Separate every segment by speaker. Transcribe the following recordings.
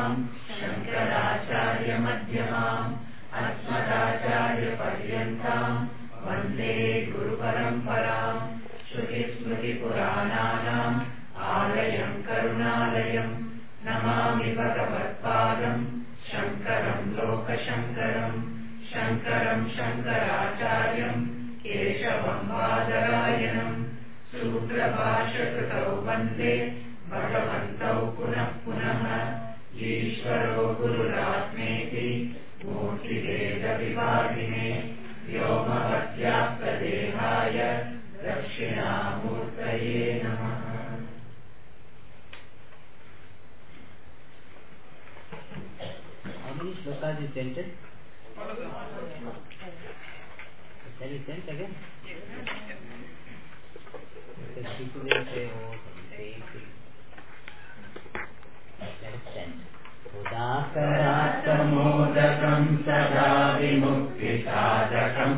Speaker 1: शङ्कराचार्यमध्यमाम् अस्मदाचार्यपर्यन्ताम् वन्दे गुरुपरम्पराम् श्रुतिस्मृतिपुराणानाम् आलयम् करुणालयम् नमामि भगवत्पादम् शङ्करम् लोकशङ्करम् शङ्करम् शङ्कराचार्यम् केशवम् बादरायणम् सूत्रभाष्यकृतौ वन्दे भगवन्तौ पुनः पुनः ईश्वरो गुरुरात्मेति मूर्तिभेदविभागिने व्योमवद्व्याप्तदेहाय दक्षिणामूर्तये नमः.
Speaker 2: How many shlokas you chanted? Can you chant again? Because people will say, oh, same thing. Let us chant.
Speaker 1: उदाकरात्तमोदकं सदा विमुक्तिसाधकं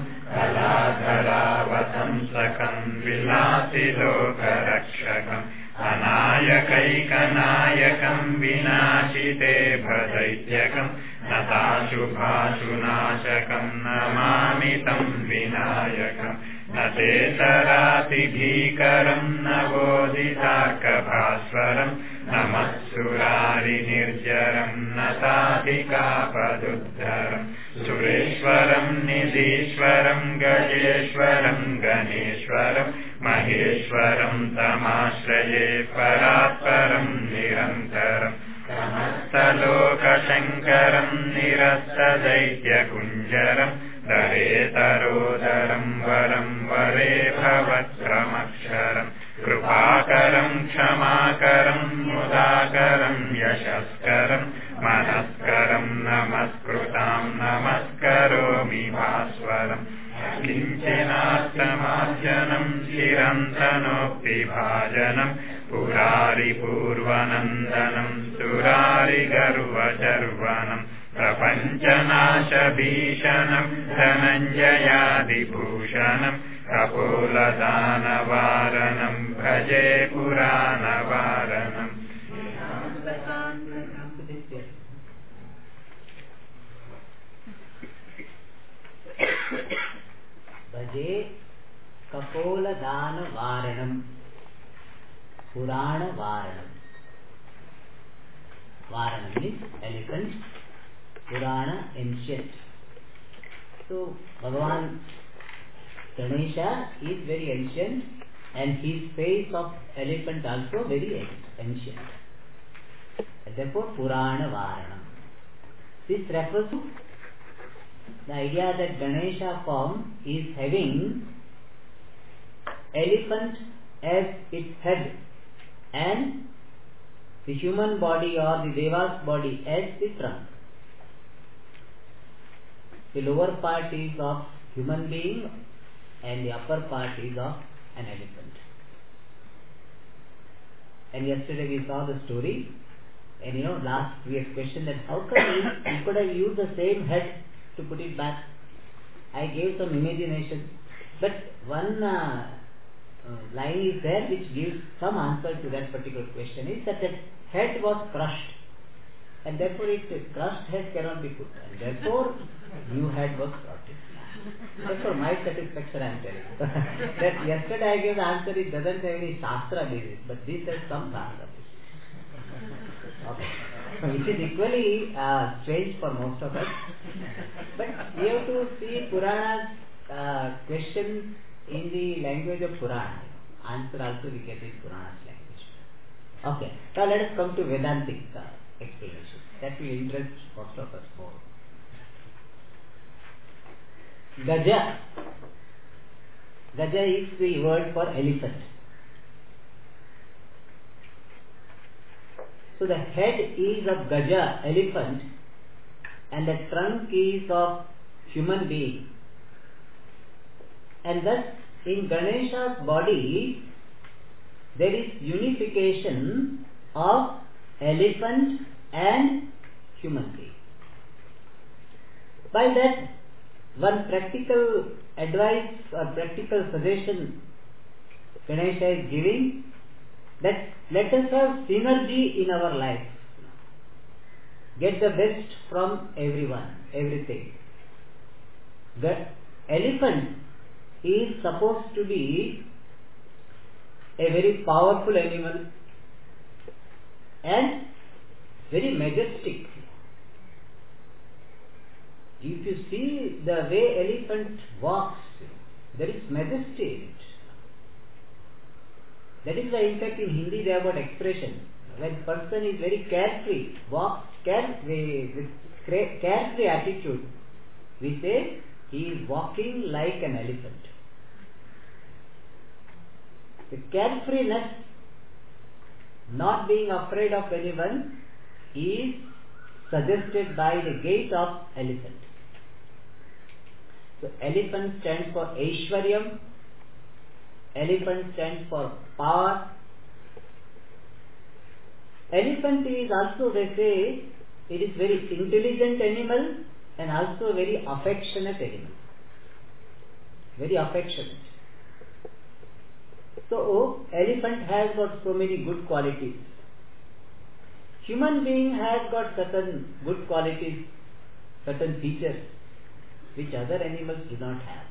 Speaker 1: कलाधरावतंसकं विलासिलोकरक्षकम् अनायकैकनायकं विनाशिते भदैत्यकं नताशुभाशुनाशकं नमामि तं विनायकम् न चेतरातिभीकरं न बोधितार्कभास्वरं नमःसुरारिनिर्जरं नताधिकापदुद्धरं सुरेश्वरं निधीश्वरं गजेश्वरं गणेश्वरं महेश्वरं तमाश्रये परात्परं निरन्तरं समस्तलोकशङ्करं निरस्तदैत्यकुञ्जरं दरेतरोदरं वरं वरे भवत्रमक्षरं कृपाकरं क्षमाकरं मुदाकरं यशस्करं मनस्करं नमस्कृतां नमस्करोमि भास्वरम् किञ्चिनात्तमार्जनं चिरन्तनोक्तिभाजनं पुरारिपूर्वनन्दनं सुरारिगर्वचर्वनं प्रपञ्चनाशभीषणं धनञ्जयादिभूषणं कपोलदानवारणं भजे पुराणवारणम्.
Speaker 2: भजे कपोलदानवारणं पुराणवारणं. Varanam means elephant, Purana ancient. So Bhagavan Ganesha is very ancient and his face of elephant also very ancient. And therefore Purana Varanam. This refers to the idea that Ganesha form is having elephant as its head and the human body or the Deva's body as the trunk. The lower part is of human being and the upper part is of an elephant. And yesterday we saw the story, and last we had questioned that how come you could have used the same head to put it back. I gave some imagination, but one line is there which gives some answer to that particular question, is that the head was crushed and therefore its crushed head cannot be put, and therefore new head was brought in. That's for my satisfaction I am telling you. That yesterday I gave the answer, it doesn't have any Shastra basis, but this has some Shastra basis. Okay. It is equally strange for most of us. But we have to see Purana's questions in the language of Purana. Answer also we get in Purana's language. Okay. Now let us come to Vedantic explanation. That will interest most of us more. Gaja. Gaja is the word for elephant. So the head is of Gaja, elephant, and the trunk is of human being. And thus in Ganesha's body there is unification of elephant and human being. By that, one practical advice or practical suggestion Ganesha is giving, that let us have synergy in our life. get the best from everyone, everything. The elephant is supposed to be a very powerful animal and very majestic. If you see the way elephant walks, there is majesty in it. That is why, in fact, in Hindi they have got expression. When person is very carefree, walks with carefree attitude, we say he is walking like an elephant. The carefreeness, not being afraid of anyone, is suggested by the gait of elephant. So elephant stands for Aishwaryam, elephant stands for power. Elephant is also, they say, it is very intelligent animal and also very affectionate animal. Very affectionate. So elephant has got so many good qualities. Human being has got certain good qualities, certain features which other animals do not have.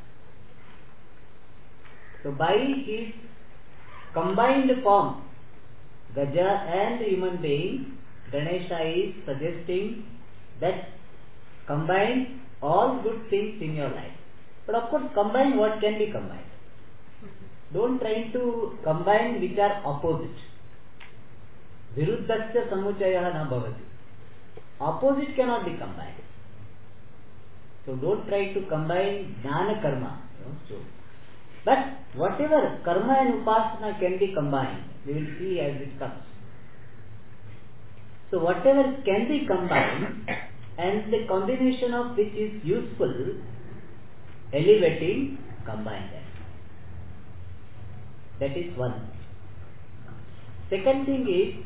Speaker 2: So by his combined form, Gaja and human being, Ganesha is suggesting that combine all good things in your life. But of course, combine what can be combined. Don't try to combine which are opposite. Viruddhasya samuchayah na bhavati. Opposite cannot be combined. So don't try to combine jnana karma. But whatever karma and upasana can be combined, we will see as it comes. So whatever can be combined and the combination of which is useful, elevating, combine them. That is one. Second thing is,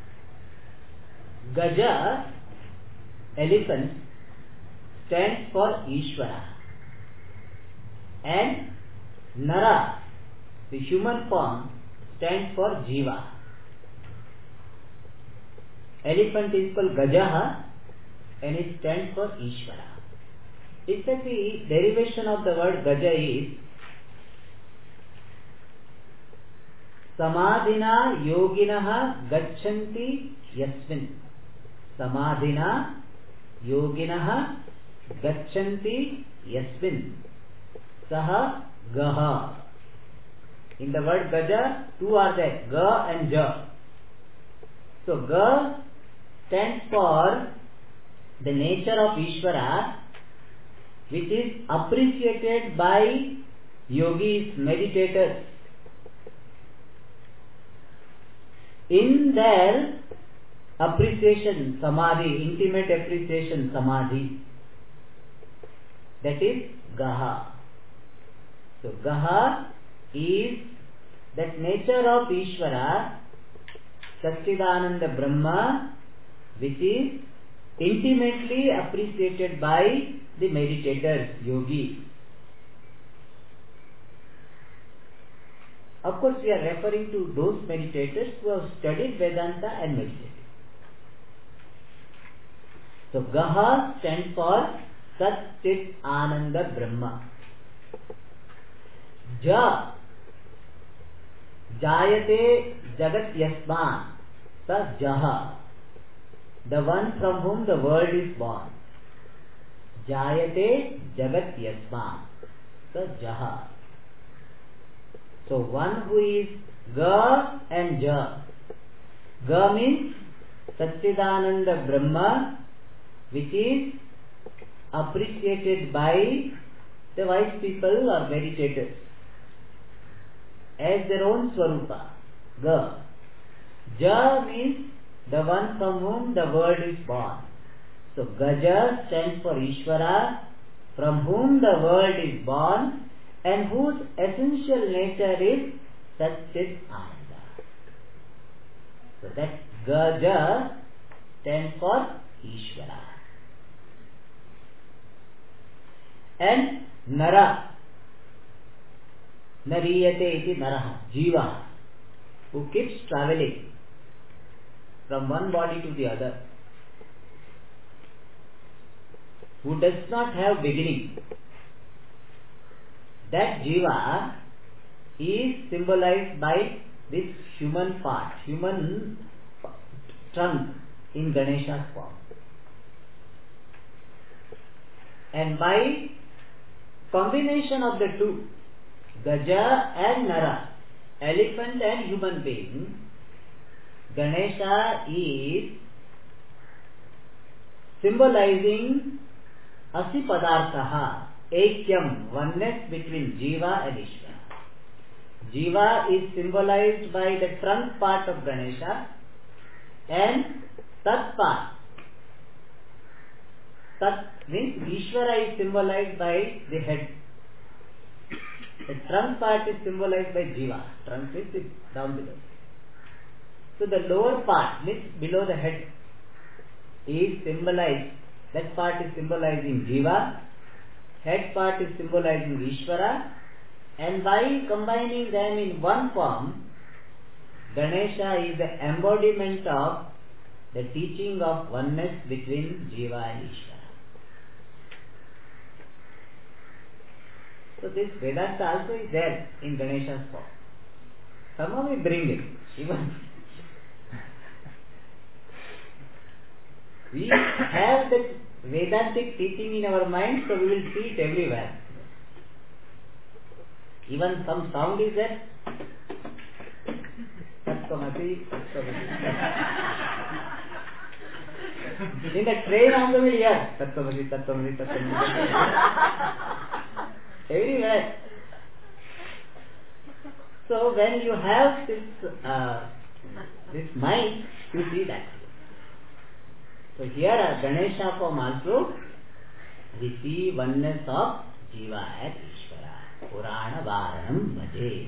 Speaker 2: Gaja, elephant, stands for Ishvara. And Nara, the human form, stands for Jiva. Elephant is called Gajaha and it stands for Ishvara. In fact, the derivation of the word Gaja is Samadhina yoginaha gachanti yasmin. Samadhina yoginaha gachanti yasmin. Saha Gaha. In the word Gaja, two are there, Ga and Ja. So Ga stands for the nature of Ishvara, which is appreciated by yogis, meditators, in their appreciation, samadhi, intimate appreciation, samadhi. That is Gaha. So Gaha is that nature of Ishvara, Satchidananda Brahma, which is intimately appreciated by the meditators, yogis. Of course, we are referring to those meditators who have studied Vedanta and meditated. So Gaha stands for Sat Chit Ananda Brahma. Ja, Jayate Jagat Yasman, Sa Jaha, the one from whom the world is born. Jayate Jagat Yasman, Sa Jaha. So one who is Ga and Ja. Ga means Satchidananda Brahma, which is appreciated by the wise people or meditators as their own Swarupa. Ga. Ja means the one from whom the world is born. So Gaja stands for Ishvara, from whom the world is born and whose essential nature is Satchit Ananda. So that Gaja stands for Ishvara. And Nara, Nariyate iti Naraha, Jiva, who keeps traveling from one body to the other. who does not have beginning. That Jiva is symbolized by this human part, human trunk in Ganesha's form. And by combination of the two, Gaja and Nara, elephant and human being, Ganesha is symbolizing Asipadarthaha, Ekyam, oneness between Jiva and Ishvara. Jiva is symbolized by the trunk part of Ganesha and Tat part. Tat means Ishvara is symbolized by the head. The trunk part is symbolized by Jiva. Trunk is down below. So the lower part, means below the head, is symbolized. That part is symbolizing Jiva. Head part is symbolizing Ishvara. And by combining them in one form, Ganesha is the embodiment of the teaching of oneness between Jiva and Ishvara. So this Vedanta also is there in Ganesha's form. Somehow we bring it. Even we have that Vedantic teaching in our mind, so we will see it everywhere. Even some sound is there. Tattvamasi, Tattvamasi. In the train also we hear Tattvamasi, Tattvamasi, Tattvamasi. Everywhere. So when you have this mind, you see that. So here at Ganesha form also, we see oneness of Jiva and Ishvara. Purana Varanam Bhaje.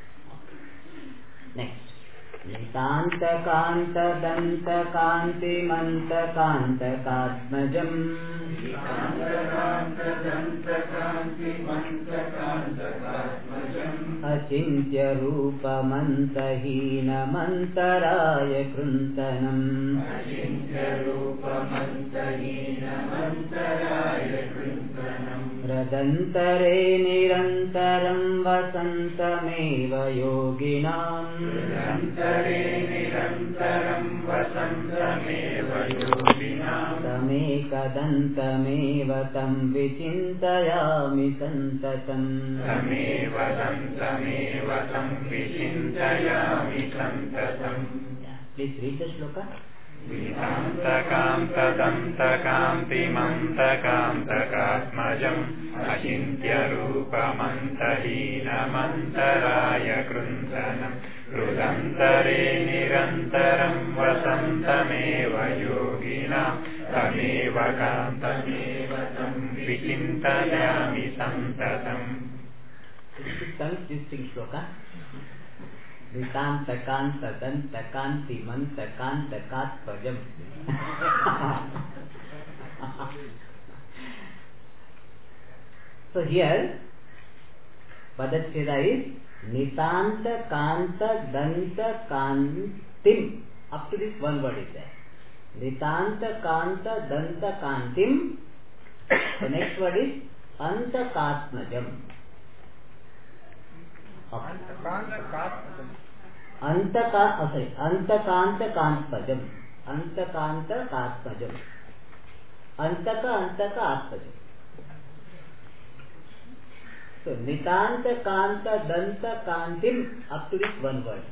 Speaker 2: Next. Nitanta Kanta Danta Kanti Manta Kanta Katmajam. Achintya Rupa Manta Hina Mantaraya Kruntanam. Radantare Nirantaram Vasantameva Yoginam. Tamekadantameva tam vichintayami santatam. Please read the shloka.
Speaker 1: Vidantakantadantakantimantakantakatmajam achintyarupamantahinamantaraaya kruntanam rudantare nirantaram vasantameva yoginam tameva kantameva tam vichintayami santatam.
Speaker 2: This is tongue twisting shloka. Vitanta kanta danta kanti manta kanta katpajam. So here Padacheda is Nitanta kanta danta kantim. Up to this one word is there. Nitanta kanta danta kantim. The next word is Anta katmajam. Antakanta Kantpajam. Antakanta Katpajam. Antaka Atpajam. So Nitanta Kanta Danta Kantim, up to this one word.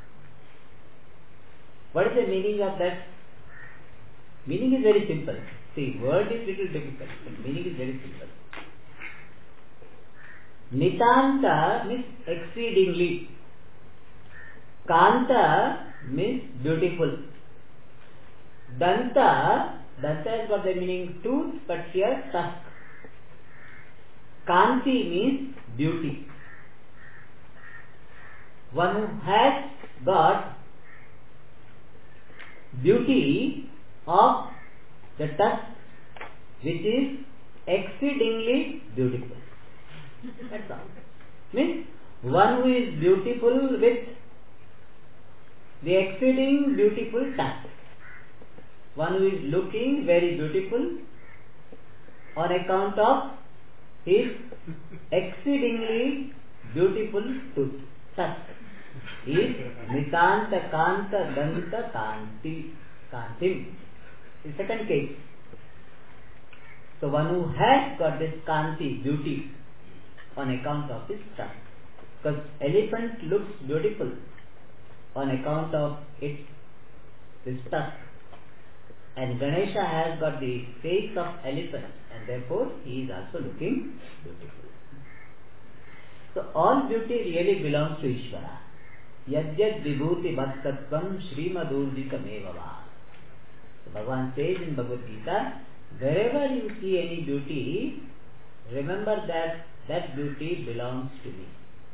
Speaker 2: What is the meaning of that? Meaning is very simple. See, word is little difficult, but meaning is very simple. Nitanta means exceedingly. Kanta means beautiful. Danta has got the meaning tooth, but here tusk. Kanti means beauty. One who has got beauty of the tusk, which is exceedingly beautiful. That's all. Means one who is beautiful with the exceeding beautiful tusk. One who is looking very beautiful on account of his exceedingly beautiful tooth. Tusk is Nitanta Kanta Danta Kantim. The second case. So one who has got this Kanti, beauty, on account of his tusk. Because elephant looks beautiful on account of this tusk. And Ganesha has got the face of elephant, and therefore he is also looking beautiful. So all beauty really belongs to Ishvara. Yajyad vibhuti bhattattvam Srimadurjitamevava. So Bhagavan says in Bhagavad Gita, wherever you see any beauty, remember that that beauty belongs to me.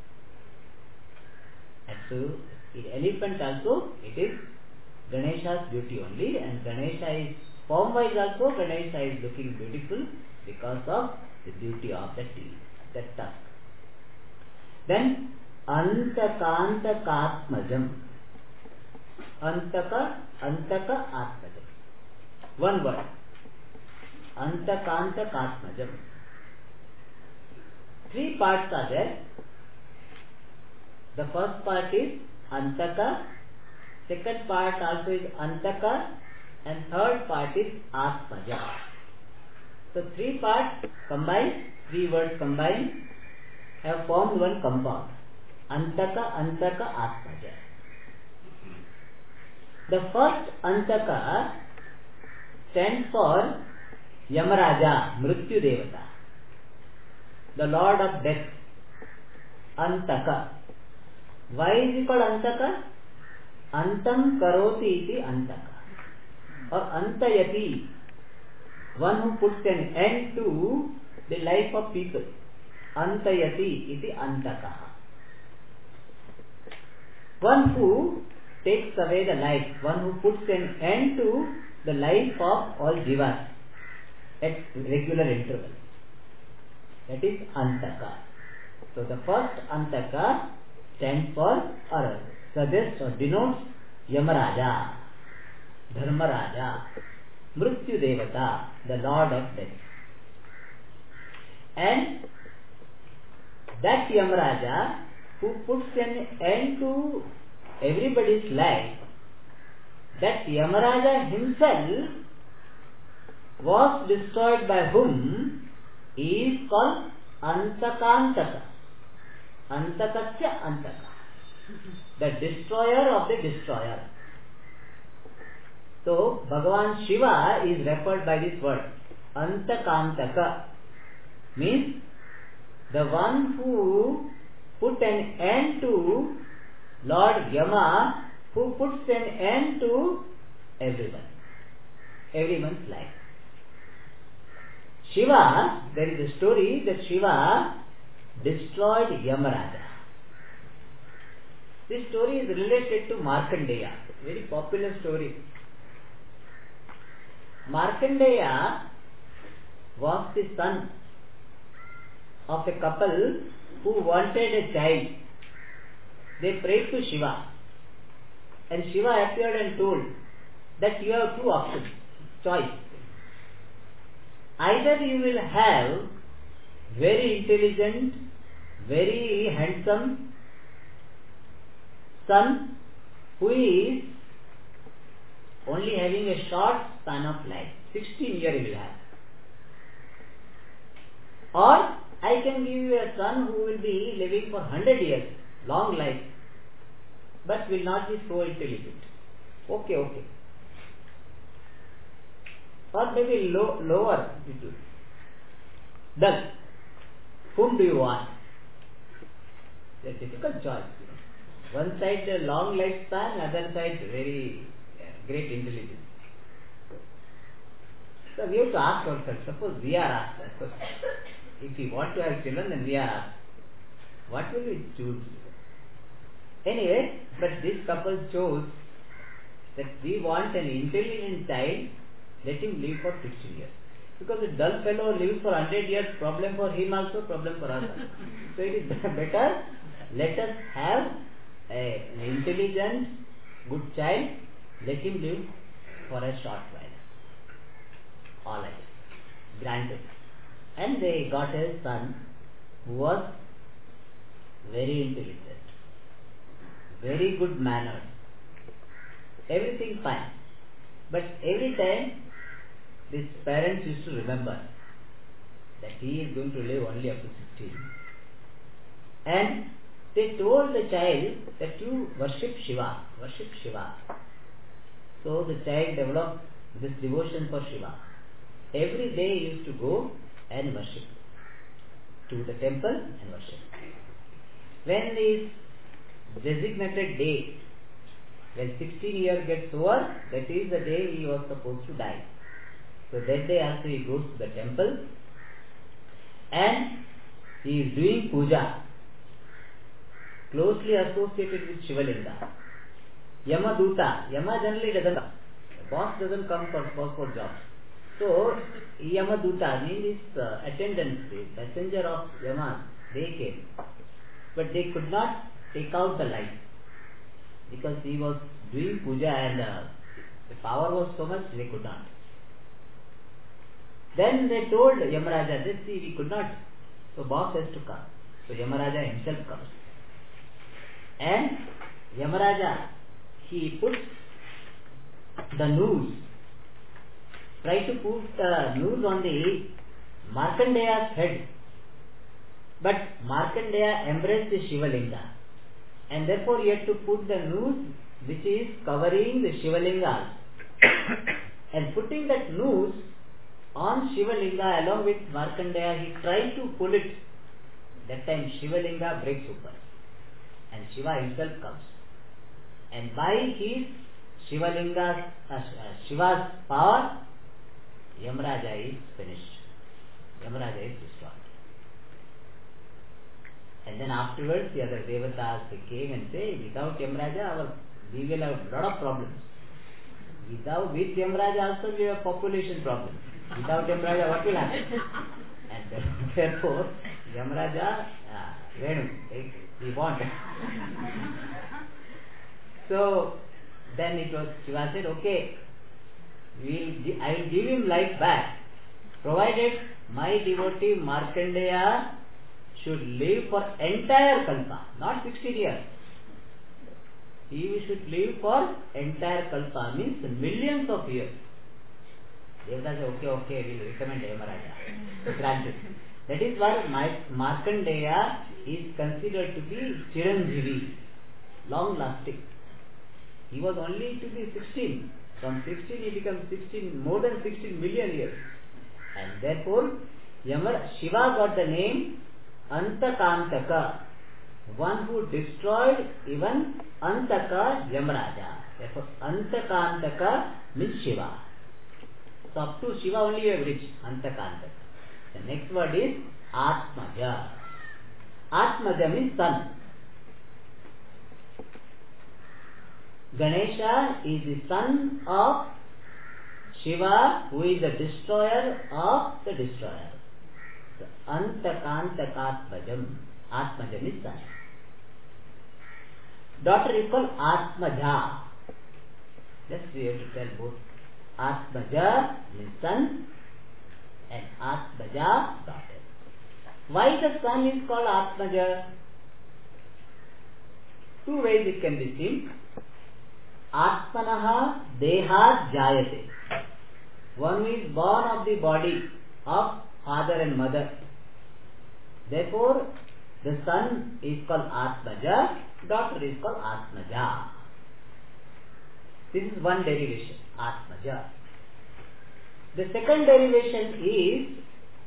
Speaker 2: And so, in elephant also, it is Ganesha's beauty only, and Ganesha is, form-wise also, Ganesha is looking beautiful because of the beauty of the teeth, the tusk. Then, Antakanta Katmajam. Antaka Atmajam. One word. Antakanta Katmajam. Three parts are there. The first part is Antaka, second part also is Antaka, and third part is Atmaja. So three parts combined, three words combined, have formed one compound. Antaka, Atmaja. The first Antaka stands for Yamaraja, Mrityu Devata, the Lord of Death. Antaka. Why is he called Antaka? Antam karoti iti Antaka, or Antayati, one who puts an end to the life of people. Antayati iti Antaka, one who takes away the life, one who puts an end to the life of all jivas at regular intervals. That is Antaka. So the first Antaka stands for or suggests or denotes Yamaraja, Dharmaraja, Mrityu Devata, the Lord of Death. And that Yamaraja who puts an end to everybody's life, that Yamaraja himself was destroyed by whom is called Antakantaka. Antakasya Antaka, the destroyer of the destroyer. So Bhagavan Shiva is referred by this word Antakantaka, means the one who put an end to Lord Yama, who puts an end to everyone's life. Shiva, there is a story that Shiva destroyed Yamaraja. This story is related to Markandeya, very popular story. Markandeya was the son of a couple who wanted a child. They prayed to Shiva, and Shiva appeared and told that you have two options, choice. Either you will have very intelligent, very handsome son who is only having a short span of life, 16 years he will have. Or I can give you a son who will be living for 100 years, long life, but will not be so intelligent. Okay. Or maybe lower. Then, whom do you want? It's a difficult choice. One side long lifespan, other side very great intelligence. So we have to ask ourselves, suppose we are asked that question. If we want to have children, then we are asked, what will we choose? Anyway, but this couple chose that we want an intelligent child, let him live for 60 years. Because a dull fellow lives for 100 years, problem for him also, problem for us. So it is better, let us have an intelligent, good child, let him live for a short while. All right, granted. And they got a son who was very intelligent, very good manners, everything fine. But every time his parents used to remember that he is going to live only up to 16. And they told the child that you worship Shiva, worship Shiva. So the child developed this devotion for Shiva. Every day he used to go and worship to the temple and worship. When his designated day, when 16 years gets over, that is the day he was supposed to die. So that day also he goes to the temple and he is doing puja, closely associated with Shivalinga. Yama Duta, Yama generally doesn't come. The boss doesn't come for jobs. So Yama Duta means attendants, the messenger of Yama, they came. But they could not take out the light because he was doing puja and the power was so much they could not. Then they told Yamaraja, this see we could not, so boss has to come. So Yamaraja himself comes. And Yamaraja, he puts the noose, try to put the noose on the Markandeya's head. But Markandeya embraced the Shivalinga. And therefore he had to put the noose which is covering the Shivalinga. And putting that noose on Shivalinga along with Markandeya, he tried to pull it. That time Shivalinga breaks open. And Shiva himself comes. And by his Shiva's power, Yamaraja is finished. Yamaraja is destroyed. And then afterwards the other devatas they came and say, without Yamaraja we will have a lot of problems. With Yamaraja also we have population problems. Without Yamaraja what will happen? And therefore Yamaraja, we want. So then it was, Shiva said, okay, I will give him life back, provided my devotee Markandeya should live for entire Kalpa, not 16 years. He should live for entire Kalpa, means millions of years. Devata said, okay, we will recommend Yamaraja. Granted. That is why Markandeya is considered to be Chiranjeevi, long lasting. He was only to be 16. From 16 he becomes 16, more than 16 million years. And therefore Shiva got the name Antakantaka, one who destroyed even Antaka Yamaraja. Therefore Antakantaka means Shiva. So up to Shiva only you have reached Antakantaka. The next word is Atmaja. Atmaja means son. Ganesha is the son of Shiva, who is the destroyer of the destroyer. So, Antakantakatmajam. Atmajam is son. Daughter is called Atmaja. Just we have to tell both. Atmaja means son and Atmaja daughter. Why the son is called Atmaja? Two ways it can be seen. Atmanaha Dehat Jayate. One is born of the body of father and mother. Therefore, the son is called Atmaja, daughter is called Atmaja. This is one derivation, Atmaja. The second derivation is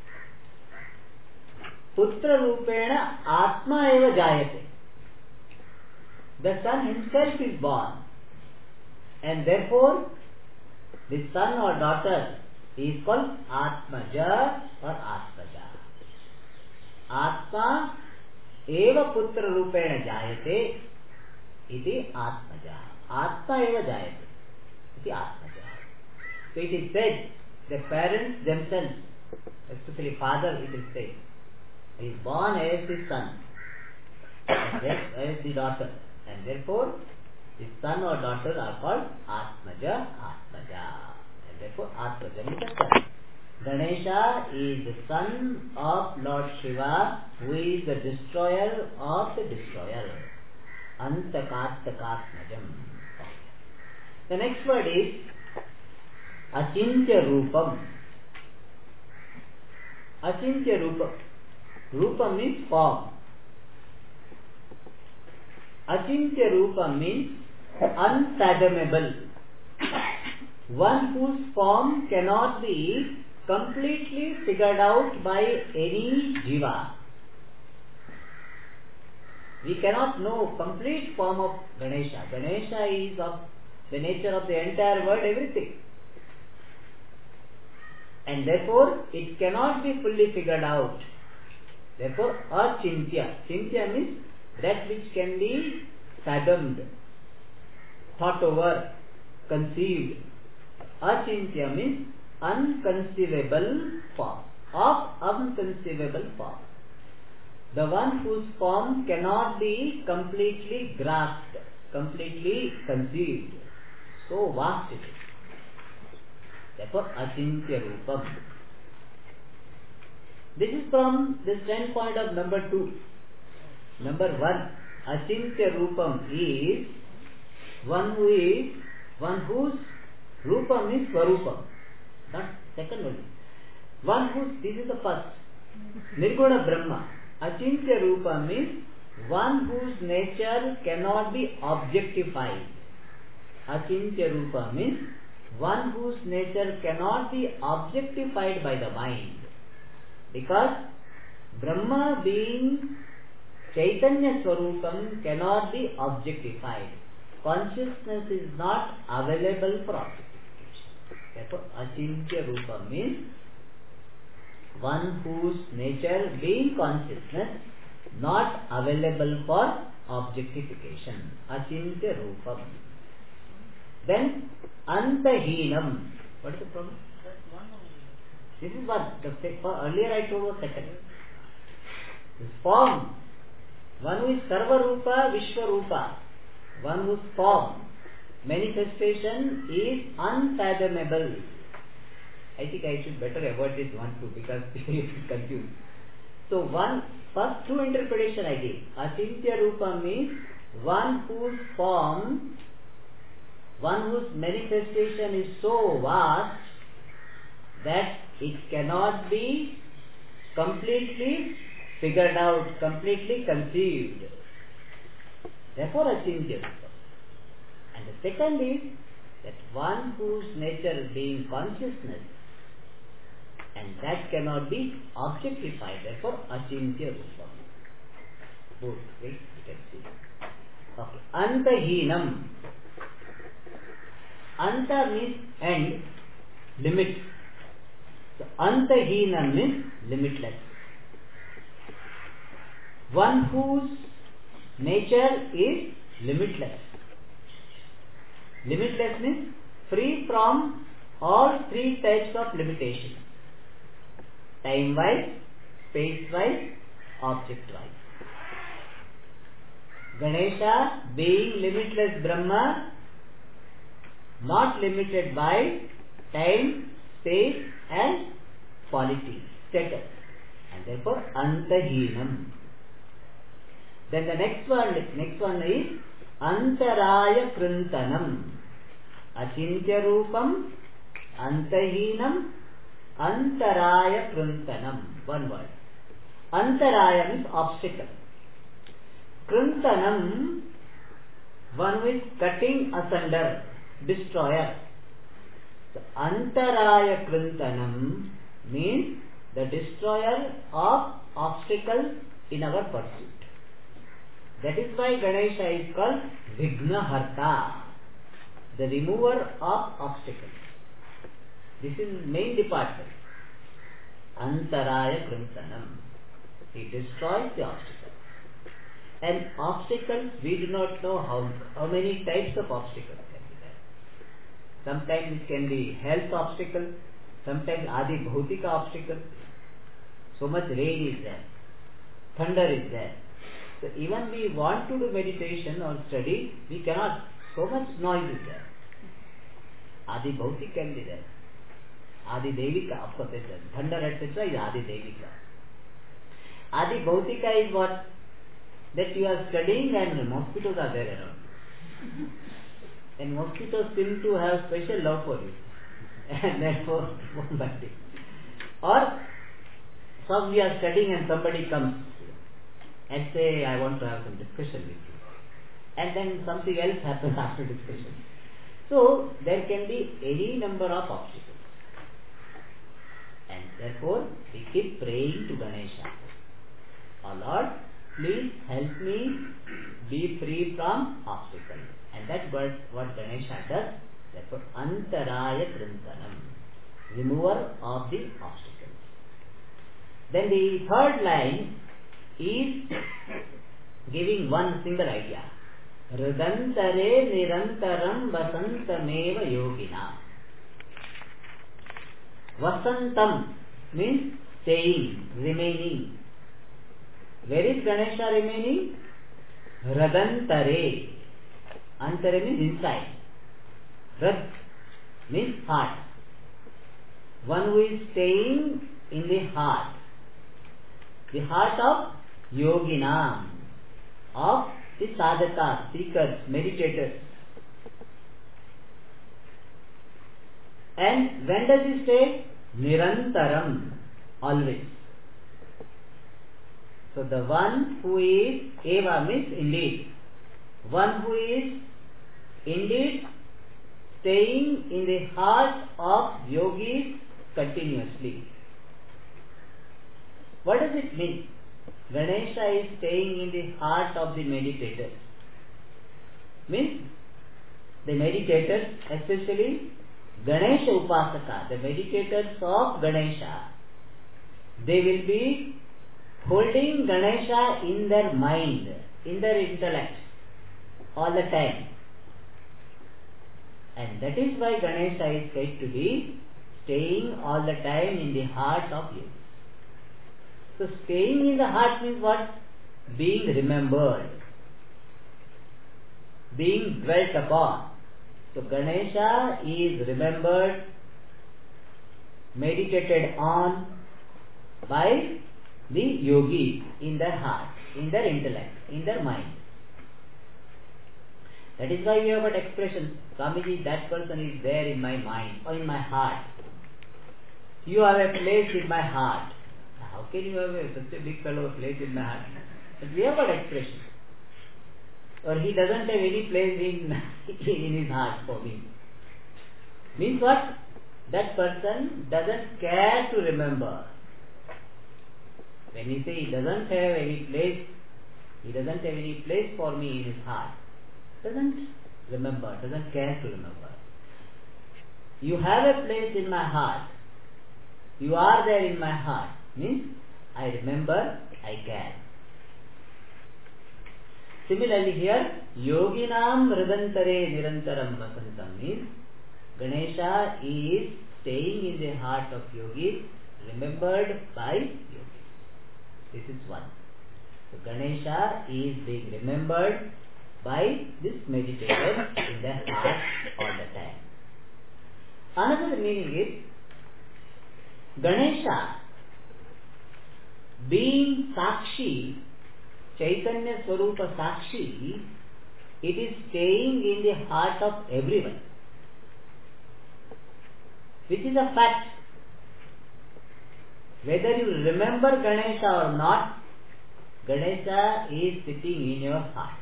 Speaker 2: Putra Rupena Atma Eva Jayate. The son himself is born. And therefore, the son or daughter is called Atmaja or Atmaja. Atma eva putra rupena jayate iti Atmaja. Atma eva jayate iti Atmaja. So it is said, the parents themselves, especially father, it is said, he is born as the son, as the daughter, and therefore the son or daughter are called Atmaja, Atmaja. And therefore Atmaja is the son. Ganesha is the son of Lord Shiva, who is the destroyer of the destroyer. Antakartakatmajam. The next word is Achintya Rupam. Achintya Rupam. Rupam means form. Achintya Rupam means unfathomable. One whose form cannot be completely figured out by any jiva. We cannot know complete form of Ganesha. Ganesha is of the nature of the entire world, everything. And therefore, it cannot be fully figured out. Therefore, achintya. Chintya means that which can be fathomed, thought over, conceived. Achintya means unconceivable form, of unconceivable form. The one whose form cannot be completely grasped, completely conceived. So vast it is. Therefore, Achintya Rupam. This is from the standpoint of number 2. Number 1, Achintya Rupam is one whose Rupam is Swarupam. Not second one. One whose, this is the first. Nirguna Brahma. Achintya Rupam is one whose nature cannot be objectified. Achintya Rupam is one whose nature cannot be objectified by the mind. Because Brahma being Chaitanya Swarupam cannot be objectified. Consciousness is not available for objectification. Therefore, Achintya Rupam means one whose nature being consciousness not available for objectification. Achintya Rupam. Then Antahinam. What is the problem? This is what earlier I told was second. This form. One who is Sarva Rupa, Vishwa Rupa. One whose form, manifestation is unfathomable. I think I should better avoid this one too, because you will confuse. So first two interpretation I gave. Achintya Rupa means one whose form, one whose manifestation is so vast that it cannot be completely figured out, completely conceived. Therefore, Achintya Rupa. And the second is that one whose nature being consciousness, and that cannot be objectified. Therefore, Achintya Rupa. Both, right? You can see. Okay. Antahinam. Anta means end, limit. So, Antahinam means limitless. One whose nature is limitless. Limitless means free from all three types of limitation. Time-wise, space-wise, object-wise. Ganesha being limitless Brahma, not limited by time, space and quality, status. And therefore, Antahinam. Then the next one is Antaraya Krintanam. Achintya Rupam, Antahinam, Antaraya Krintanam. One word. Antaraya means obstacle. Krintanam, one who is cutting asunder, destroyer. So, Antaraya Krintanam means the destroyer of obstacles in our pursuit. That is why Ganesha is called Vignaharta, the remover of obstacles. This is his main department. Antaraya Krintanam. He destroys the obstacles. And obstacles, we do not know how many types of obstacles can be there. Sometimes it can be health obstacle, sometimes Adi Bhautika obstacle. So much rain is there, thunder is there. So even we want to do meditation or study, we cannot. So much noise is there. Adi Bhautik can be there. Adi Devika, of course, thunder, etc. is Adi Devika. Adi Bhautika is what? That you are studying and mosquitoes are there around. And mosquitoes seem to have special love for you. And therefore, won't bite you. Or, some we are studying and somebody comes and say, I want to have some discussion with you. And then something else happens after discussion. So, there can be any number of obstacles. And therefore, we keep praying to Ganesha. Oh Lord, please help me be free from obstacles. And that's what Ganesha does. Therefore, Antaraya Trintanam, remover of the obstacles. Then the third line is giving one single idea. Ridantare nirantaram vasantameva yogina. Vasantam means staying, remaining. Where is Ganesha remaining? Radantare. Antare means inside. Rad means heart. One who is staying in the heart. The heart of yoginam, of the sadhakas, seekers, meditators. And when does he stay? Nirantaram, always. So the one who is eva means indeed. One who is indeed staying in the heart of yogis continuously. What does it mean? Ganesha is staying in the heart of the meditators. Means the meditators, especially Ganesha Upasaka, the meditators of Ganesha, they will be holding Ganesha in their mind, in their intellect, all the time. And that is why Ganesha is said to be staying all the time in the heart of you. So staying in the heart means what? Being remembered, being dwelt upon. So Ganesha is remembered, meditated on by the yogis in their heart, in their intellect, in their mind. That is why we have got expressions, Swamiji, that person is there in my mind or in my heart. You have a place in my heart. How can you have such a big fellow place in my heart? But we have got expressions. Or he doesn't have any place in his heart for me. Means what? That person doesn't care to remember. When we say he doesn't have any place for me in his heart, doesn't remember, doesn't care to remember. You have a place in my heart. You are there in my heart. Means I remember, I care. Similarly here, Yoginam Ridantare Nirantaram Vasantam means Ganesha is staying in the heart of yogis, remembered by yogis. This is one. So Ganesha is being remembered by this meditator in their heart all the time. Another meaning is Ganesha being Sakshi, Chaitanya Swarupa Sakshi, it is staying in the heart of everyone, which is a fact. Whether you remember Ganesha or not, Ganesha is sitting in your heart.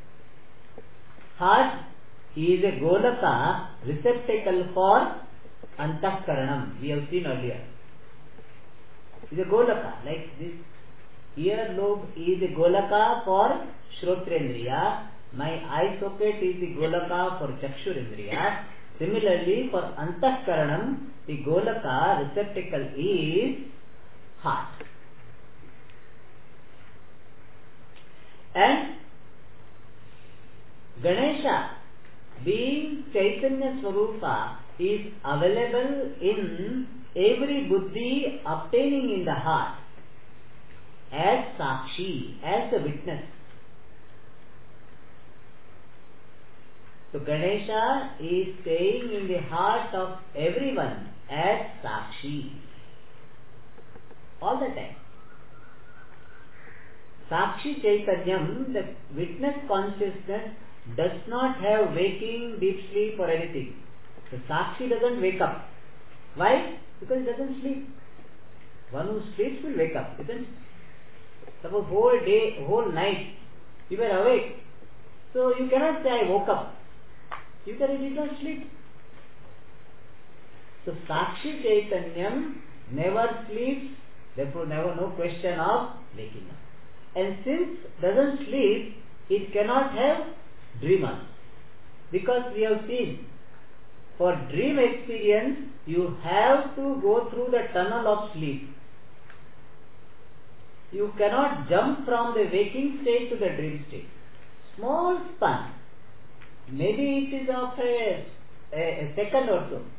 Speaker 2: Heart is a golaka, receptacle for antakaranam. We have seen earlier. It is a golaka, like this ear lobe is a golaka for Shrotrendriya. My eye socket is the golaka for Chakshurendriya. Similarly, for antakaranam, the golaka receptacle is heart. And Ganesha, being Chaitanya Swarupa, is available in every buddhi obtaining in the heart as Sakshi, as a witness. So Ganesha is staying in the heart of everyone as Sakshi. Sakshi. All the time. Sakshi Chaitanyam, the witness consciousness, does not have waking, deep sleep or anything. The Sakshi doesn't wake up. Why? Because it doesn't sleep. One who sleeps will wake up, isn't it? Suppose whole day, whole night, you were awake. So you cannot say, I woke up. You did not sleep. So Sakshi Chaitanyam never sleeps, therefore never no question of waking up. And since doesn't sleep, it cannot have dreamers. Because we have seen, for dream experience, you have to go through the tunnel of sleep. You cannot jump from the waking state to the dream state. Small span. Maybe it is of a second or so.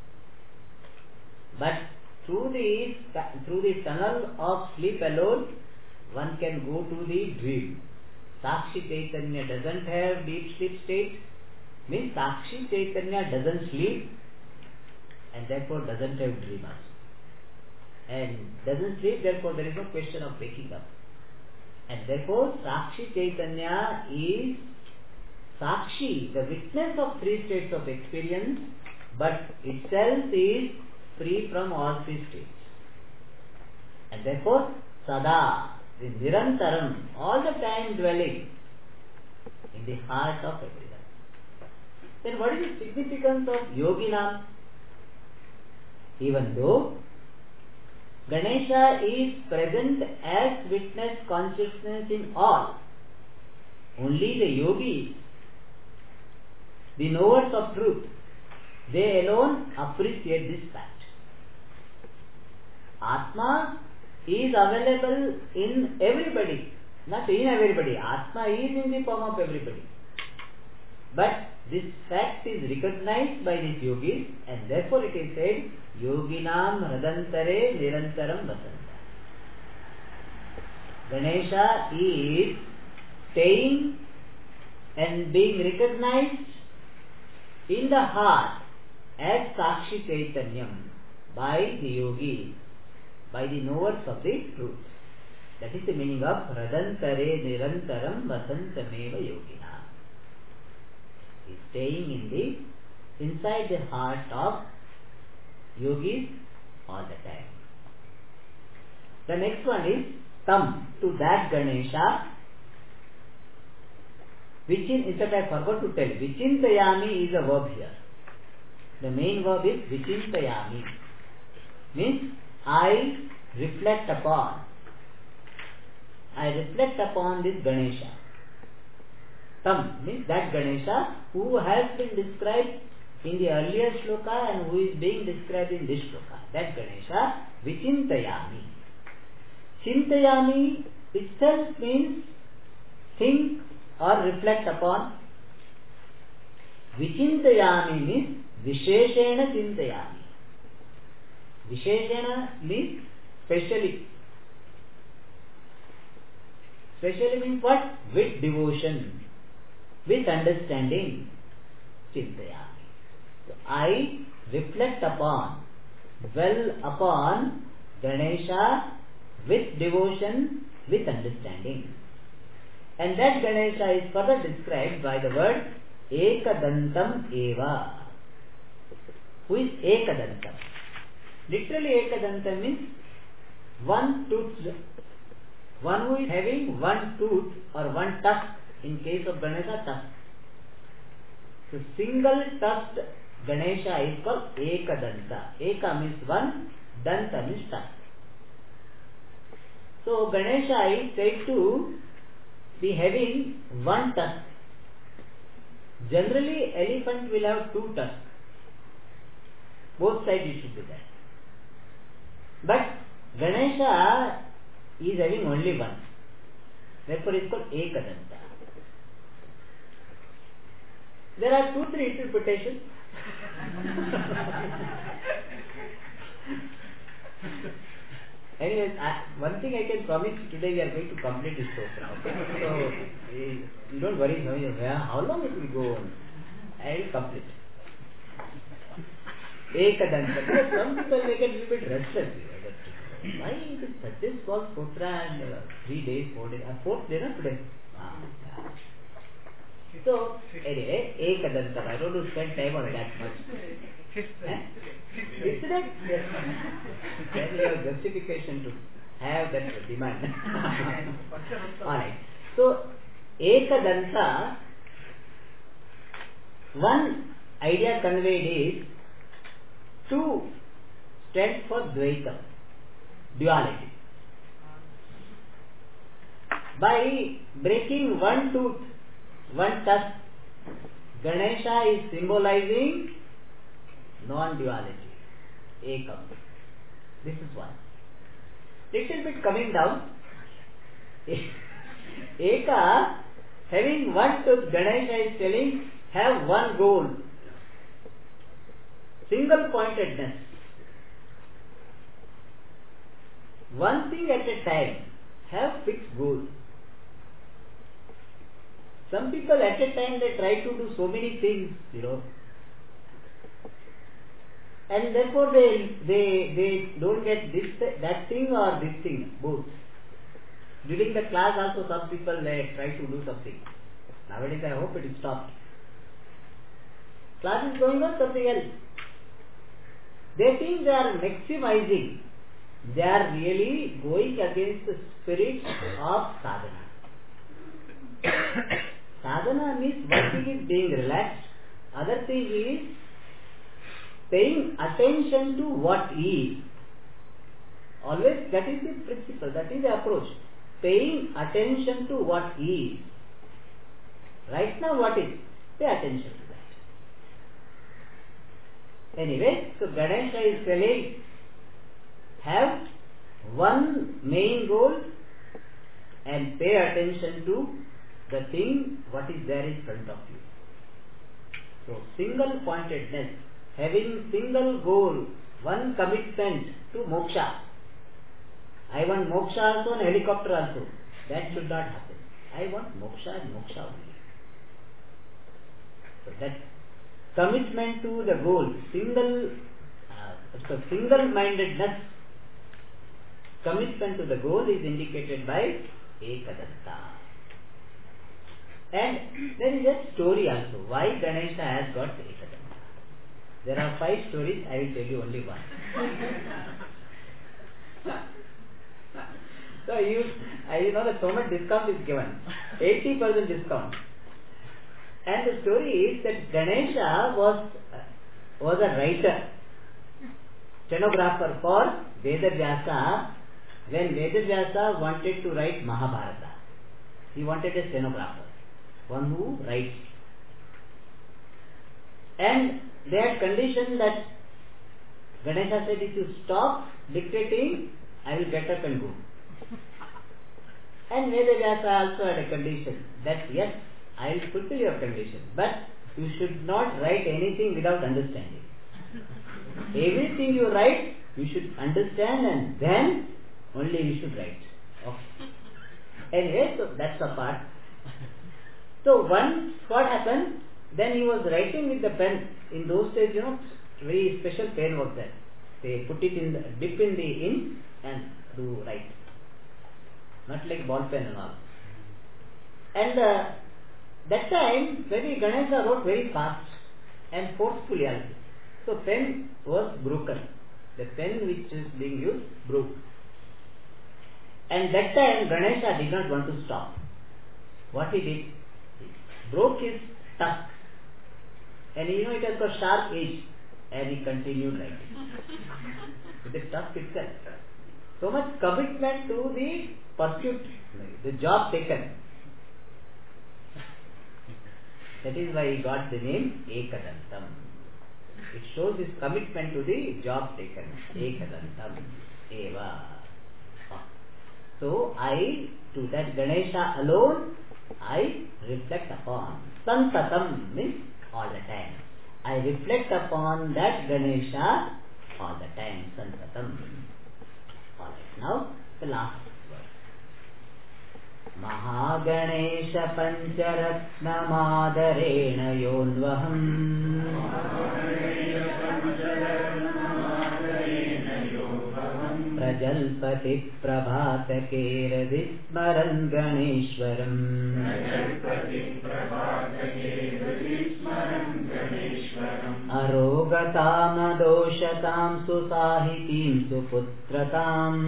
Speaker 2: But through the tunnel of sleep alone, one can go to the dream. Sakshi Chaitanya doesn't have deep sleep state. Means Sakshi Chaitanya doesn't sleep and therefore doesn't have dreamers. And doesn't sleep, therefore there is no question of waking up. And therefore Sakshi Chaitanya is Sakshi, the witness of three states of experience, but itself is free from all three states. And therefore Sada, the Nirantaram, all the time dwelling in the heart of everyone. Then what is the significance of Yoginam? Even though Ganesha is present as witness consciousness in all, only the yogis, the knowers of truth, they alone appreciate this fact. Atma is available in everybody, not in everybody. Atma is in the form of everybody. But this fact is recognized by these yogis, and therefore it is said, Yoginam Hradantare Nirantaram Vasanta. Ganesha is staying and being recognized in the heart as Sakshi Chaitanyam by the yogis, by the knowers of the truth. That is the meaning of Hradantare Nirantaram Vasantameva Yogina. He is staying inside the heart of yogis all the time. The next one is Tam, to that Ganesha, in fact I forgot to tell, Vichintayami is a verb here. The main verb is Vichintayami. Means I reflect upon this Ganesha. Tam means that Ganesha who has been described in the earlier shloka and who is being described in this shloka. That Ganesha, Vichintayami. Chintayami itself means think or reflect upon. Vichintayami means Visheshena Chintayami. Visheshena means specially. Specially means what? With devotion, with understanding. Chintayami. So I reflect upon, dwell upon Ganesha with devotion, with understanding. And that Ganesha is further described by the word Ekadantam Eva. Who is Ekadantam? Literally Ekadantam means one tooth, one who is having one tooth or one tusk, in case of Ganesha, tusk. So single tusked Ganesha is called Ekadanta. Eka means one, Danta means tusk. So Ganesha is said to be having one tusk. Generally elephant will have two tusks. Both sides it should be there. But Ganesha is having only one. Therefore it is called Ekadanta. There are 2-3 interpretations. Anyways, one thing I can promise you, today we are going to complete this program. Okay? So you don't worry, how long it will go on. I will complete. Ekadanta. Because some people they get a little bit restless. Why is it such a small putra and 3 days, 4 days, 4th day not today? So anyway, Ekadanta. I don't want to spend time on that much. Fifth day? Yes. Then you have justification to have that demand. Alright. So Ekadanta, one idea conveyed is 2 stands for Dvaitam, duality. By breaking one tooth, one tusk, Ganesha is symbolizing non-duality, Ekam. This is one. Little bit coming down. Eka, having one tooth, Ganesha is telling, have one goal. Single pointedness. One thing at a time. Have fixed goals. Some people at a time they try to do so many things, and therefore they don't get that thing or this thing, both. During the class also some people they try to do something. Nowadays I hope it is stopped. Class is going on, something else. They think they are maximizing. They are really going against the spirit of sadhana. Sadhana means one thing is being relaxed, other thing is paying attention to what is. Always that is the principle, that is the approach. Paying attention to what is. Right now what is? Pay attention to that. Anyway, so Ganesha is telling, have one main goal and pay attention to the thing what is there in front of you. So single pointedness, having single goal, one commitment to moksha. I want moksha also and helicopter also. That should not happen. I want moksha and moksha only. So that commitment to the goal, single-mindedness, commitment to the goal is indicated by Ekadanta. And there is a story also, why Ganesha has got Ekadanta. There are 5 stories, I will tell you only one. So you know that so much discount is given, 80% discount. And the story is that Ganesha was a writer, stenographer for Vedavyasa. When Vedavyasa wanted to write Mahabharata, he wanted a stenographer, one who writes. And they had conditioned that Ganesha said, if you stop dictating, I will get up and go. And Vedavyasa also had a condition that yes, I will fulfill your condition, but you should not write anything without understanding. Everything you write, you should understand and then only you should write. Okay. Anyway, so that's a part. So once what happened, then he was writing with the pen. In those days, very special pen was there. They put it in, dip in the ink and do write. Not like ball pen and all. And that time, Ganesha wrote very fast and forcefully also. So pen was broken. The pen which is being used broke. And that time Ganesha did not want to stop. What he did? He broke his tusk. And it has got sharp edge. And he continued writing. With the tusk itself. So much commitment to the pursuit, the job taken. That is why he got the name Ekadantam. It shows his commitment to the job taken. Ekadantam. Eva. So to that Ganesha alone, I reflect upon. Santatam means all the time. I reflect upon that Ganesha all the time. Santatam. Alright, now the last verse. Mahaganesh पंचरत्नमादरेण योन्वहम् प्रजल्पति प्रभातकेरविस्मरन् गणेश्वरम् अरोगतामदोषतां सुसाहितीं सुपुत्रताम्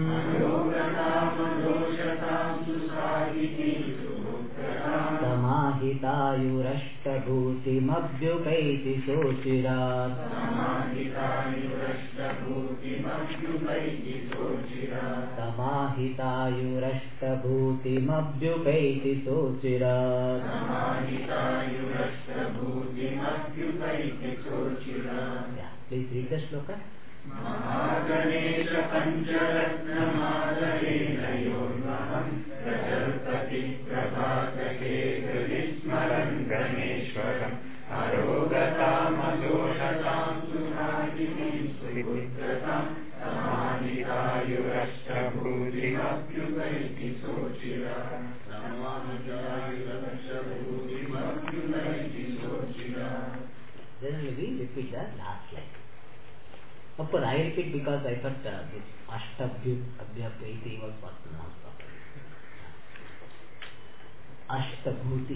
Speaker 2: समाहितायुरष्टभूतिमभ्युपैति सोचिरात् समाहितायुरष्टभूतिमभ्युपैति सोचिरात्. Yeah, please read the shloka.
Speaker 1: Mahaganesh पंचरत्नमादरेणयोर्वहं प्रजल्पति प्रभातके हृदिस्मरन् गणेश्वरम् अरोगतामदोषतां सुहासिनीं सुपुत्रतां समाहितायुरष्टभूतिमभ्युपैति सोचिरात्.
Speaker 2: Generally we repeat the last line. Of course, I repeat because I thought this Ashtabhyuti was what pronounced properly. Ashtabhuti.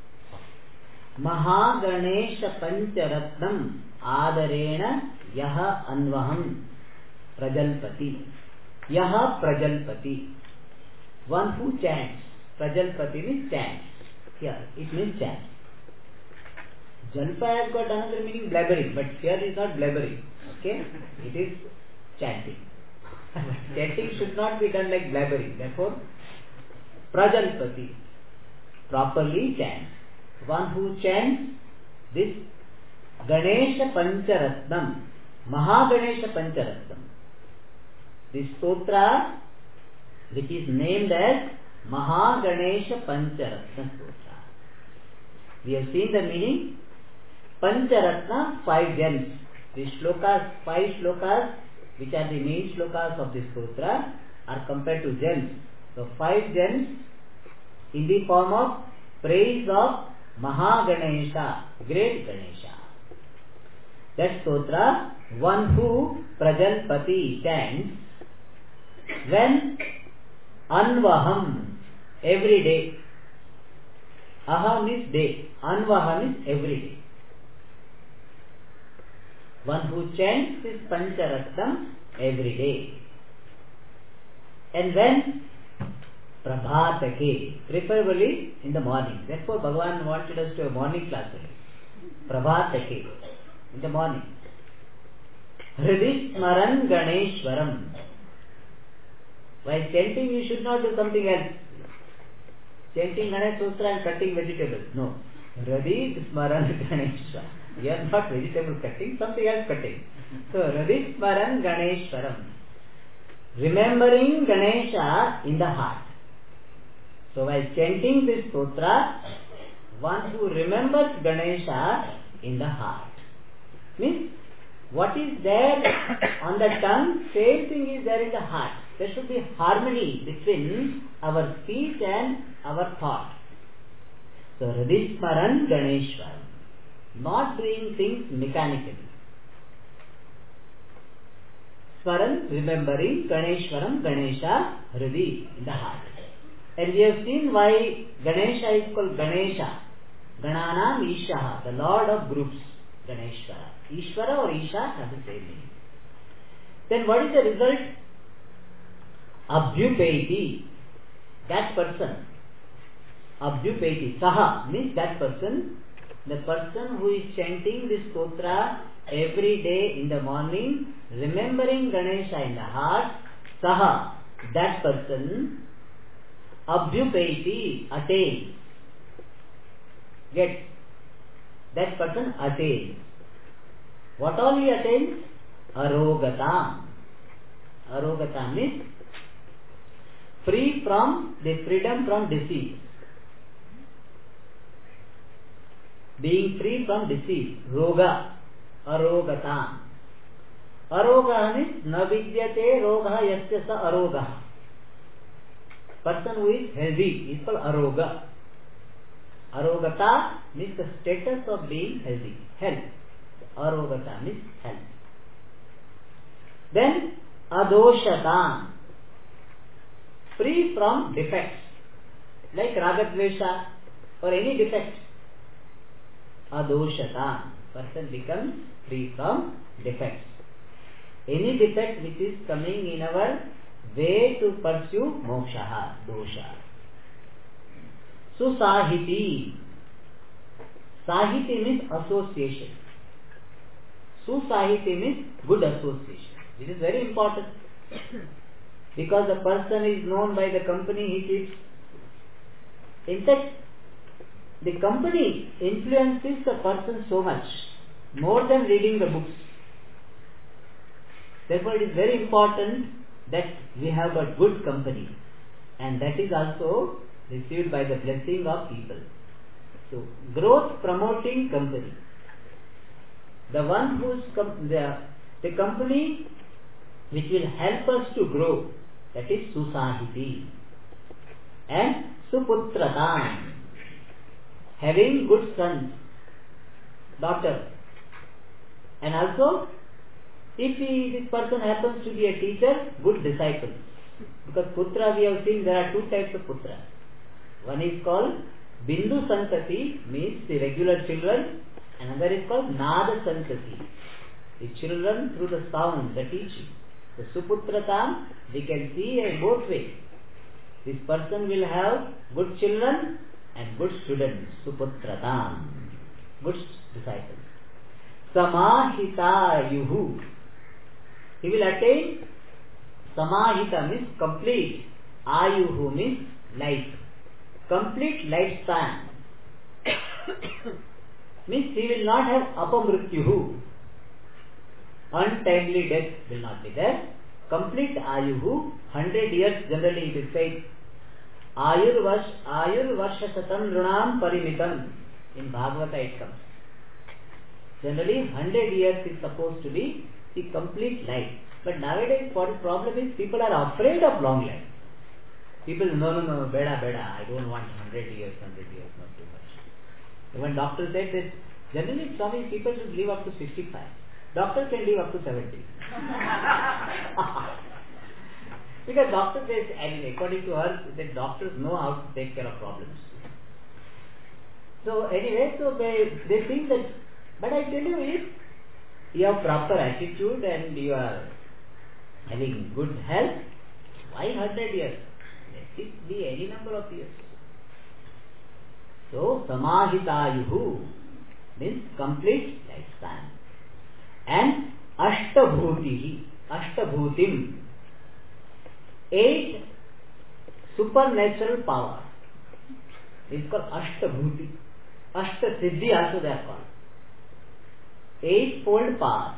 Speaker 2: Mahaganesha Pancharatnam Adarena Yaha Anvaham Prajalpati. Yaha Prajalpati. One who chants. Prajalpati means chants. Here, it means chants. Jalpa has got another meaning, blabbering, but here is not blabbering. Okay? It is chanting. Chanting should not be done like blabbering. Therefore, Prajalpati, properly chants. One who chants this Ganesha Pancharatnam, Mahaganesha Pancharatnam. This stotra, which is named as Mahaganesha Pancharatnam stotra. We have seen the meaning. Pancharatna, 5 gems. These shlokas, 5 shlokas, which are the main shlokas of this sutra, are compared to gems. So 5 gems in the form of praise of Mahaganesha, great Ganesha. That sutra, one who Prajalpati chants when Anvaham, every day. Aham is day, Anvaham is every day. One who chants this Pancharatnam every day. And when Prabhatake, preferably in the morning. Therefore Bhagavan wanted us to have morning class. Prabhatake, in the morning. Hridismaran Ganeshwaram. While chanting you should not do something else. Chanting Ganesh Sutra and cutting vegetables. No. Hridismaran Ganeshwaram. You are not vegetable cutting, something else cutting. So, Hridismaran Ganeshwaram. Remembering Ganesha in the heart. So, while chanting this sutra, one who remembers Ganesha in the heart. Means, what is there on the tongue, same thing is there in the heart. There should be harmony between our speech and our thought. So, Hridismaran Ganeshwaram. Not doing things mechanically. Swaran, remembering, Ganeshwaram, Ganesha, Hridi, in the heart. And we have seen why Ganesha is called Ganesha. Gananam Ishaha, the Lord of groups, Ganeshwara. Ishvara or Isha have the same meaning. Then what is the result? Abhyupaiti, that person. Abhyupaiti, Saha means that person. The person who is chanting this sutra every day in the morning, remembering Ganesha in the heart, Saha, that person, Abhyupaiti, attains. Get, that person attains. What all he attains? Arogatam. Arogatam means free from the freedom from disease. Being free from disease. Roga. Arogatam. Aroga means na vidyate roga yasya sa aroga. Person who is healthy is called aroga. Arogata means the status of being healthy. Health. Arogata means health. Then adoshatam. free from defects, like ragadvesha or any defect. Adoshata, person becomes free from defects. Any defect which is coming in our way to pursue moksha, dosha. Susahiti. Sahiti means association. Susahiti means good association. This is very important. Because the person is known by the company he keeps. In fact, the company influences the person so much, more than reading the books. Therefore, it is very important that we have a good company, and that is also received by the blessing of people. So, growth promoting company. The one whose the company which will help us to grow, that is Susahiti. And Suputratam, having good sons, daughters. And also, if this person happens to be a teacher, good disciples. Because putra, we have seen there are two types of putra. One is called Bindu Santati, means the regular children. Another is called Nada Santati, the children through the sound, the teaching. So Suputratam, we can see both ways. This person will have good children and good students. Suputratam, good disciples. Samahita yuhu, he will attain. Samahita means complete. Ayuhu means life. Complete lifespan. Means he will not have apamrutyuhu. Untimely death will not be there. Complete ayuhu, 100 years generally it is said. Ayur varsha satam runam parimitam. In Bhagavata it comes. Generally 100 years is supposed to be the complete life. But nowadays what the problem is, people are afraid of long life. People, no, beda, I don't want 100 years, not too much. When doctor said that, generally Swami, people should live up to 65. Doctors can live up to 70. Because doctor says, according to her, that doctors know how to take care of problems. So anyway, so they think that, but I tell you, if you have proper attitude and you are having good health, why 100 years? Let it be any number of years. So, samahitayuhu means complete lifespan. And ashtabhuti, ashtabhutim, 8 supernatural power. It is called ashtabhuti. Ashtasiddhi also they are called. 8-fold powers.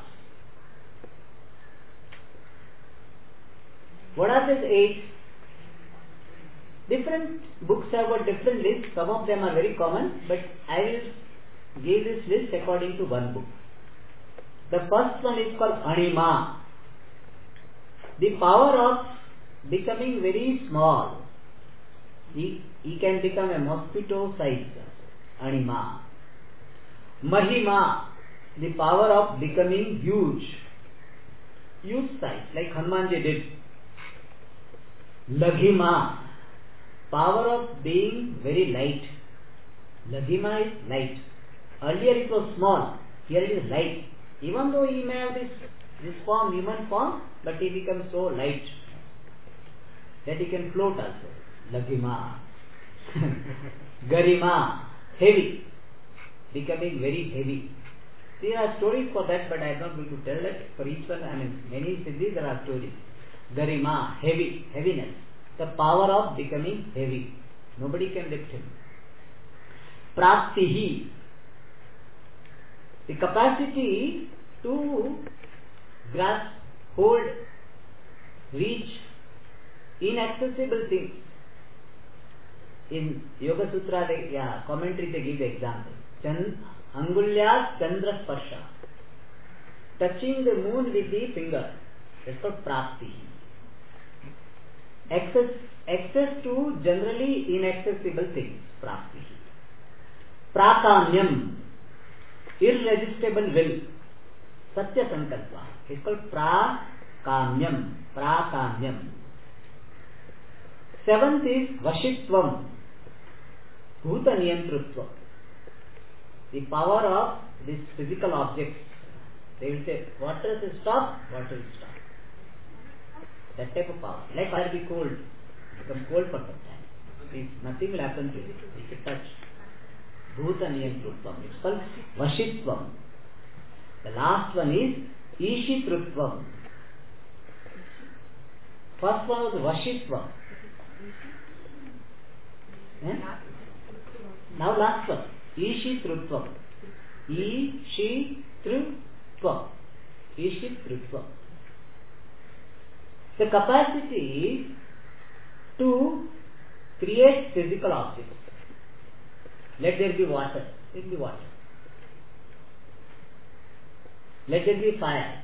Speaker 2: What are these 8? Different books have got different lists. Some of them are very common, but I will give this list according to one book. The first one is called Anima. The power of becoming very small. He can become a mosquito size. Anima. Mahima. The power of becoming huge. Huge size, like Hanumanji did. Laghima. Power of being very light. Laghima is light. Earlier it was small. Here it is light. Even though he may have this form, human form, but he becomes so light that he can float also. Laghima. Garima. Heavy. Becoming very heavy. There are stories for that, but I am not going to tell that. For each one, many siddhis there are stories. Garima, heavy, heaviness. The power of becoming heavy. Nobody can lift him. Praptihi. The capacity to grasp, hold, reach inaccessible things. In Yoga Sutra, commentary they give the example. Angulya Chandra Sparsha. Touching the moon with the finger. That's called Prapti. Access to generally inaccessible things. Prapti. Prakamyam. Irresistible will. Satya Sankalpa. It's called Prakamyam. Prakamyam. Seventh is Vashitvam, Bhuta Niyantrutva. The power of this physical objects. They will say, water will stop, water will stop. That type of power. Let fire be cold, become cold for some time. Nothing will happen to it. If you touch. Bhuta Niyantrutvam. It's called Vashitvam. The last one is Ishitrutvam. First one was Vashitvam. Now last one. Ishitrutvam. Ishitrutvam. Ishitrutvam. The capacity is to create physical objects. Let there be water. Let there be water. Let there be fire.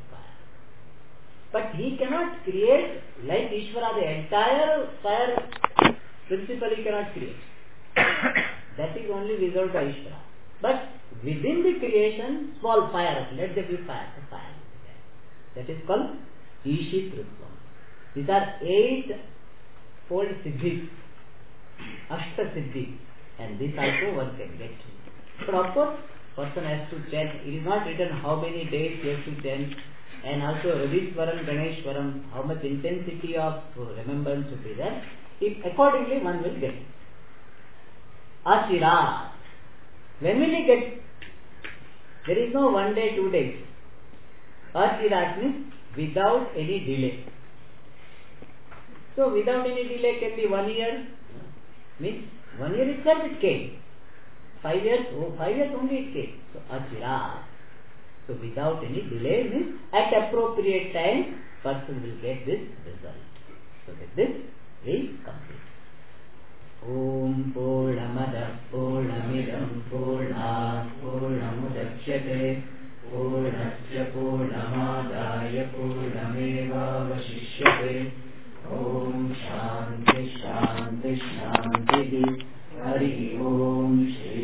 Speaker 2: But he cannot create like Ishvara, the entire fire principle he cannot create. That is only reserved by Ishvara. But within the creation, small fire, let there be fire. That is called Ishitrutvam. These are 8-fold siddhis, Ashta siddhis, and this also one can get. But of course, person has to chant. It is not written how many days he has to chant, and also Radishwaram, Ganeshwaram, how much intensity of remembrance will be there. If accordingly one will get. Achirat. When will he get? There is no 1 day, 2 days. Achirat means without any delay. So without any delay can be 1 year. Means 1 year itself it came. 5 years, 5 years only it came. So Achirat. So without any delay means at appropriate time person will get this result. So with this we complete. Om Purnamada Purnamidam Purnat Purnamudachyate Purnasya Purnamadaya Purnameva Vashishyate. Om Shanti Shanti Shanti Hari Om Shri